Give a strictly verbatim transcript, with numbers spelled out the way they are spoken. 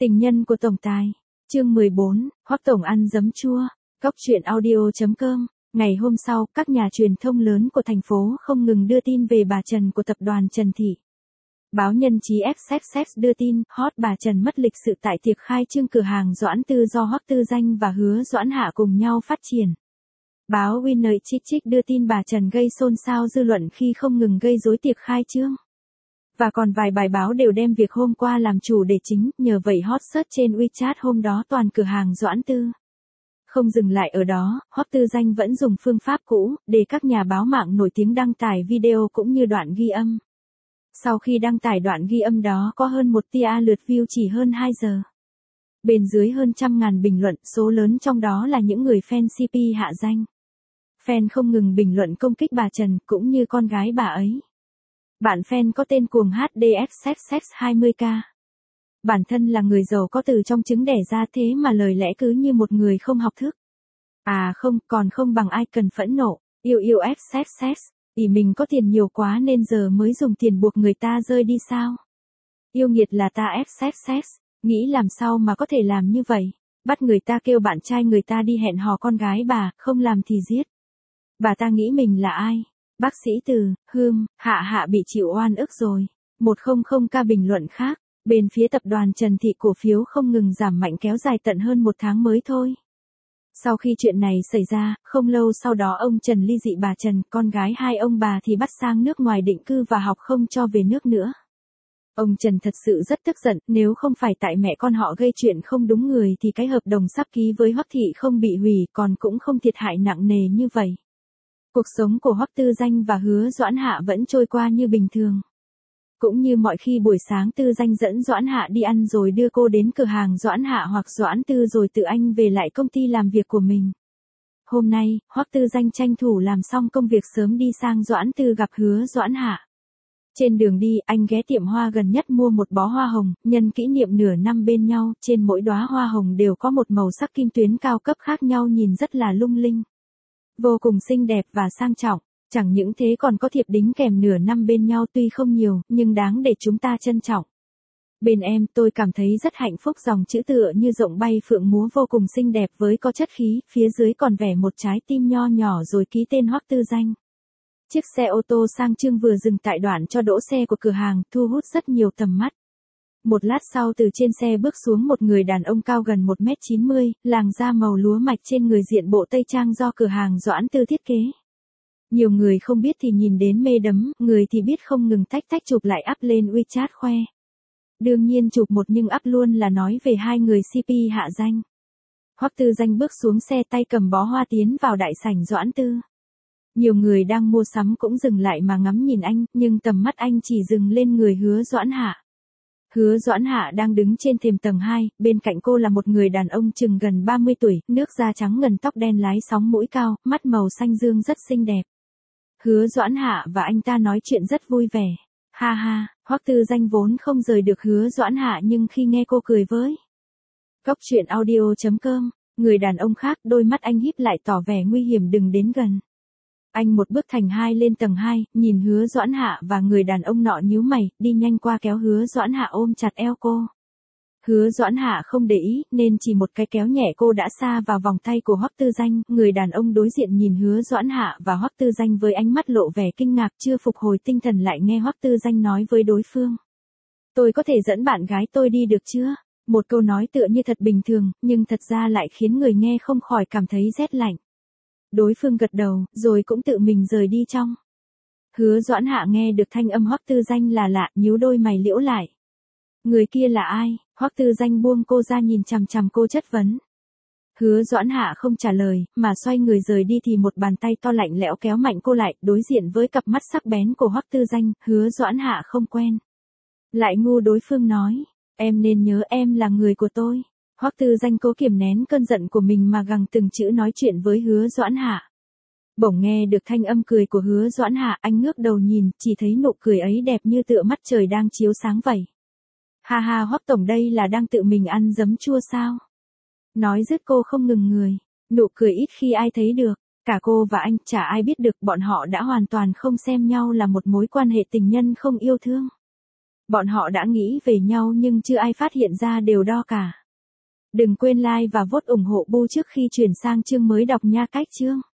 Tình nhân của tổng tài. Chương mười bốn, Hoắc tổng ăn giấm chua. Cóc truyện audio chấm com. Ngày hôm sau, các nhà truyền thông lớn của thành phố không ngừng đưa tin về bà Trần của tập đoàn Trần Thị. Báo Nhân chí ép ép ép đưa tin, hot bà Trần mất lịch sự tại tiệc khai trương cửa hàng Doãn Tư do Hoắc Tư Danh và Hứa Doãn Hạ cùng nhau phát triển. Báo Winner Chit Chit đưa tin bà Trần gây xôn xao dư luận khi không ngừng gây rối tiệc khai trương. Và còn vài bài báo đều đem việc hôm qua làm chủ đề chính, nhờ vậy hot search trên WeChat hôm đó toàn cửa hàng Doãn Tư. Không dừng lại ở đó, Hoắc Tư Danh vẫn dùng phương pháp cũ, để các nhà báo mạng nổi tiếng đăng tải video cũng như đoạn ghi âm. Sau khi đăng tải đoạn ghi âm đó có hơn một tia lượt view chỉ hơn hai giờ. Bên dưới hơn trăm ngàn bình luận, số lớn trong đó là những người fan xê pê hạ danh. Fan không ngừng bình luận công kích bà Trần, cũng như con gái bà ấy. Bạn fan có tên cuồng hát đê ép ép ép hai mươi k. Bản thân là người giàu có từ trong trứng đẻ ra thế mà lời lẽ cứ như một người không học thức. À không, còn không bằng ai cần phẫn nộ, yêu yêu ép ép ép, ỷ mình có tiền nhiều quá nên giờ mới dùng tiền buộc người ta rơi đi sao. Yêu nghiệt là ta ép ép ép, nghĩ làm sao mà có thể làm như vậy, bắt người ta kêu bạn trai người ta đi hẹn hò con gái bà, không làm thì giết. Bà ta nghĩ mình là ai? Bác sĩ Từ, Hương, Hạ Hạ bị chịu oan ức rồi. một trăm k bình luận khác, bên phía tập đoàn Trần Thị cổ phiếu không ngừng giảm mạnh kéo dài tận hơn một tháng mới thôi. Sau khi chuyện này xảy ra, không lâu sau đó ông Trần ly dị bà Trần, con gái hai ông bà thì bắt sang nước ngoài định cư và học không cho về nước nữa. Ông Trần thật sự rất tức giận, nếu không phải tại mẹ con họ gây chuyện không đúng người thì cái hợp đồng sắp ký với Hoắc Thị không bị hủy còn cũng không thiệt hại nặng nề như vậy. Cuộc sống của Hoắc Tư Danh và Hứa Doãn Hạ vẫn trôi qua như bình thường. Cũng như mọi khi buổi sáng Tư Danh dẫn Doãn Hạ đi ăn rồi đưa cô đến cửa hàng Doãn Hạ hoặc Doãn Tư rồi tự anh về lại công ty làm việc của mình. Hôm nay, Hoắc Tư Danh tranh thủ làm xong công việc sớm đi sang Doãn Tư gặp Hứa Doãn Hạ. Trên đường đi, anh ghé tiệm hoa gần nhất mua một bó hoa hồng, nhân kỷ niệm nửa năm bên nhau, trên mỗi đóa hoa hồng đều có một màu sắc kim tuyến cao cấp khác nhau nhìn rất là lung linh. Vô cùng xinh đẹp và sang trọng, chẳng những thế còn có thiệp đính kèm nửa năm bên nhau tuy không nhiều, nhưng đáng để chúng ta trân trọng. Bên em tôi cảm thấy rất hạnh phúc dòng chữ tựa như rộng bay phượng múa vô cùng xinh đẹp với có chất khí, phía dưới còn vẽ một trái tim nho nhỏ rồi ký tên Hoắc Tư Danh. Chiếc xe ô tô sang trưng vừa dừng tại đoạn cho đỗ xe của cửa hàng, thu hút rất nhiều tầm mắt. Một lát sau từ trên xe bước xuống một người đàn ông cao gần một mét chín mươi, làn da màu lúa mạch trên người diện bộ tây trang do cửa hàng Doãn Tư thiết kế. Nhiều người không biết thì nhìn đến mê đắm, người thì biết không ngừng tách tách chụp lại up lên WeChat khoe. Đương nhiên chụp một nhưng up luôn là nói về hai người xê pê hạ danh. Hoắc Tư Danh bước xuống xe tay cầm bó hoa tiến vào đại sảnh Doãn Tư. Nhiều người đang mua sắm cũng dừng lại mà ngắm nhìn anh, nhưng tầm mắt anh chỉ dừng lên người Hứa Doãn Hạ. Hứa Doãn Hạ đang đứng trên thềm tầng hai, bên cạnh cô là một người đàn ông chừng gần ba mươi tuổi, nước da trắng ngần tóc đen lái sóng mũi cao, mắt màu xanh dương rất xinh đẹp. Hứa Doãn Hạ và anh ta nói chuyện rất vui vẻ. Ha ha, Hoắc Tư Danh vốn không rời được Hứa Doãn Hạ nhưng khi nghe cô cười với Cóc truyện audio chấm com, người đàn ông khác đôi mắt anh híp lại tỏ vẻ nguy hiểm đừng đến gần. Anh một bước thành hai lên tầng hai, nhìn Hứa Doãn Hạ và người đàn ông nọ nhíu mày, đi nhanh qua kéo Hứa Doãn Hạ ôm chặt eo cô. Hứa Doãn Hạ không để ý, nên chỉ một cái kéo nhẹ cô đã xa vào vòng tay của Hoắc Tư Danh. Người đàn ông đối diện nhìn Hứa Doãn Hạ và Hoắc Tư Danh với ánh mắt lộ vẻ kinh ngạc chưa phục hồi tinh thần lại nghe Hoắc Tư Danh nói với đối phương. Tôi có thể dẫn bạn gái tôi đi được chưa? Một câu nói tựa như thật bình thường, nhưng thật ra lại khiến người nghe không khỏi cảm thấy rét lạnh. Đối phương gật đầu, rồi cũng tự mình rời đi trong. Hứa Doãn Hạ nghe được thanh âm Hoắc Tư Danh là lạ, nhíu đôi mày liễu lại. Người kia là ai? Hoắc Tư Danh buông cô ra nhìn chằm chằm cô chất vấn. Hứa Doãn Hạ không trả lời, mà xoay người rời đi thì một bàn tay to lạnh lẽo kéo mạnh cô lại, đối diện với cặp mắt sắc bén của Hoắc Tư Danh, Hứa Doãn Hạ không quen. Lại ngu đối phương nói, em nên nhớ em là người của tôi. Hoắc Tư Danh cố kiềm nén cơn giận của mình mà gằn từng chữ nói chuyện với Hứa Doãn Hạ. Bỗng nghe được thanh âm cười của Hứa Doãn Hạ, anh ngước đầu nhìn, chỉ thấy nụ cười ấy đẹp như tựa mắt trời đang chiếu sáng vậy. Ha ha, Hoắc tổng đây là đang tự mình ăn giấm chua sao? Nói dứt cô không ngừng người, nụ cười ít khi ai thấy được, cả cô và anh chả ai biết được bọn họ đã hoàn toàn không xem nhau là một mối quan hệ tình nhân không yêu thương. Bọn họ đã nghĩ về nhau nhưng chưa ai phát hiện ra điều đó cả. Đừng quên like và vote ủng hộ Bu trước khi chuyển sang chương mới đọc nha. Cách chương